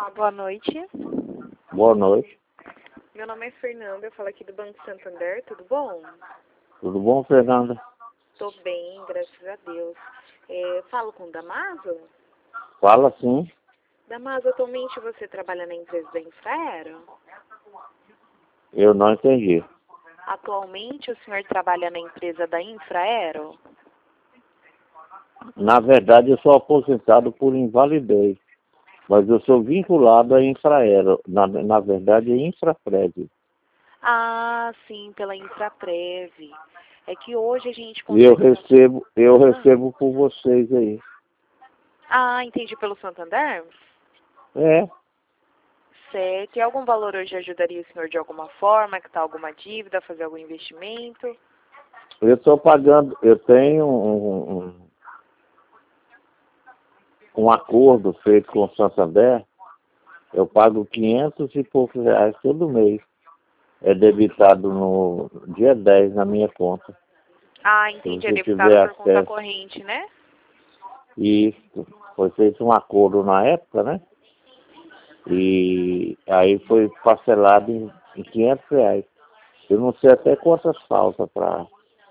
Boa noite. Boa noite. Meu nome é Fernanda, eu falo aqui do Banco Santander, tudo bom? Tudo bom, Fernanda? Tô bem, graças a Deus. Falo com o Damaso? Fala sim. Damaso, atualmente você trabalha na empresa da Infraero? Eu não entendi. Atualmente o senhor trabalha na empresa da Infraero? Na verdade, eu sou aposentado por invalidez, mas eu sou vinculado à Infraero. Na verdade, é Infraprev. Ah, sim, pela Infraprev. É que hoje a gente E consegue... eu recebo por vocês aí. Ah, entendi, pelo Santander? É, Certo. E algum valor hoje ajudaria o senhor de alguma forma, quitar alguma dívida, fazer algum investimento? eu estou pagando, eu tenho um acordo feito com o Santander, eu pago 500 e poucos reais todo mês. É debitado no dia 10 na minha conta. Ah, Se entendi, é você deputado tiver por conta acesso. corrente, né? Isso, foi feito um acordo na época, né? E aí foi parcelado em 500 reais. Eu não sei até quantas falta para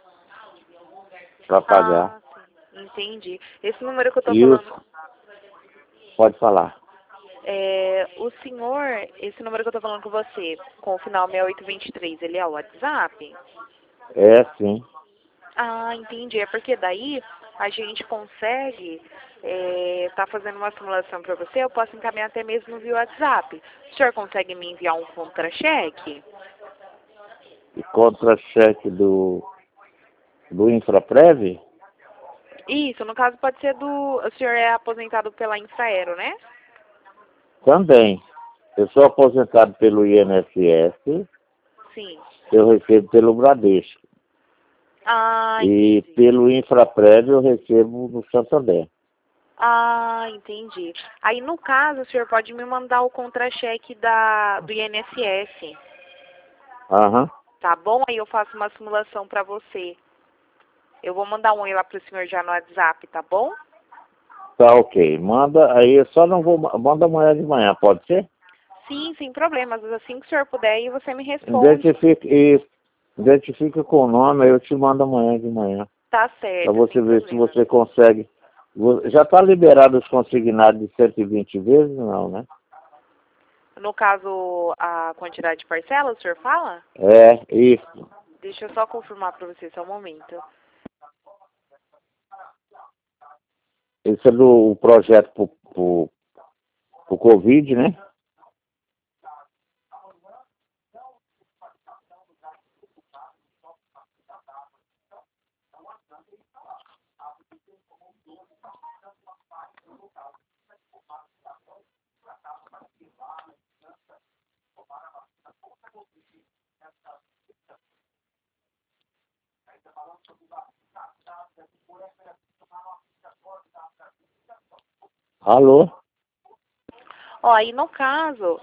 pagar. Ah, sim, entendi. Esse número que eu tô E os, falando, pode falar. o senhor, esse número que eu tô falando com você, com o final 6823, ele é o WhatsApp? É sim. Ah, entendi. É porque daí a gente consegue tá fazendo uma simulação para você, eu posso encaminhar até mesmo via WhatsApp. O senhor consegue me enviar um contra-cheque? E contra-cheque do Infraprev? Isso, no caso pode ser o senhor é aposentado pela Infraero, né? Também. Eu sou aposentado pelo INSS, Sim. eu recebo pelo Bradesco. Ah, E entendi. pelo Infraprev eu recebo no Santander. Ah, entendi. Aí, no caso, o senhor pode me mandar o contra-cheque do INSS, Aham. tá bom? Aí eu faço uma simulação para você. Eu vou mandar um e lá pro senhor já no WhatsApp, tá bom? Tá ok. Manda, aí eu só não vou. Manda amanhã de manhã, pode ser? Sim, sem problemas. Assim que o senhor puder, aí você me responde. Identifica com o nome, aí eu te mando amanhã de manhã. Tá Para certo, você sem ver se problemas. você consegue. Já está liberado os consignados de 120 vezes? Não, né? No caso, a quantidade de parcelas, o senhor fala? É, isso. Deixa eu só confirmar para você, só um momento. Esse é do projeto pro Covid, né? Alô? Ó, aí no caso,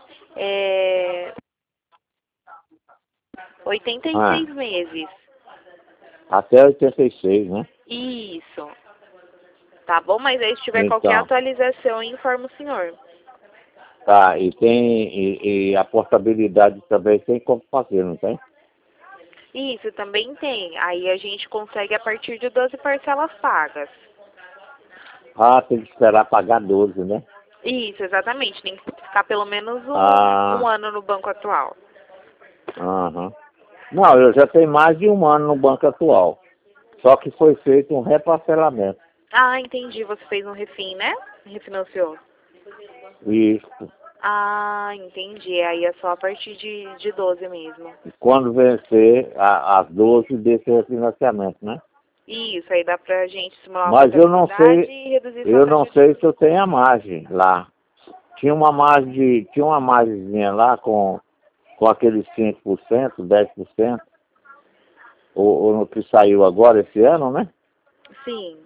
86 Ah, meses. até 86, né? Isso. Tá bom? Mas aí se tiver qualquer Então, atualização, eu informo o senhor. tá. E a portabilidade também tem como fazer, não tem? Isso, também tem. Aí a gente consegue a partir de 12 parcelas pagas. Ah, tem que esperar pagar 12, né? Isso, exatamente. Tem que ficar pelo menos um Ah, ano no banco atual. aham. Não, eu já tenho mais de um ano no banco atual. Só que foi feito um reparcelamento. Ah, entendi. Você fez um refim, né? Refinanciou. Isso. Ah, entendi. Aí é só a partir de 12 mesmo. Quando vencer as 12 desse refinanciamento, né? Isso, aí dá pra gente simular uma Mas contabilidade e reduzir sua eu não taxa de sei juros. se eu tenho a margem lá. Tinha uma margemzinha lá com aqueles 5%, 10%, ou no que saiu agora esse ano, né? Sim.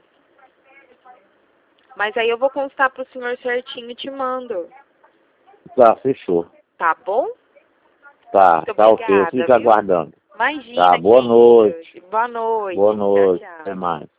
Mas aí eu vou constar pro senhor certinho e te mando. Tá, fechou. Tá bom? Tá, Muito tá ok, eu obrigada, fico viu? aguardando. Tá, Imagina, que boa isso. noite. Boa noite. Boa Tchau, noite. Até tchau. mais.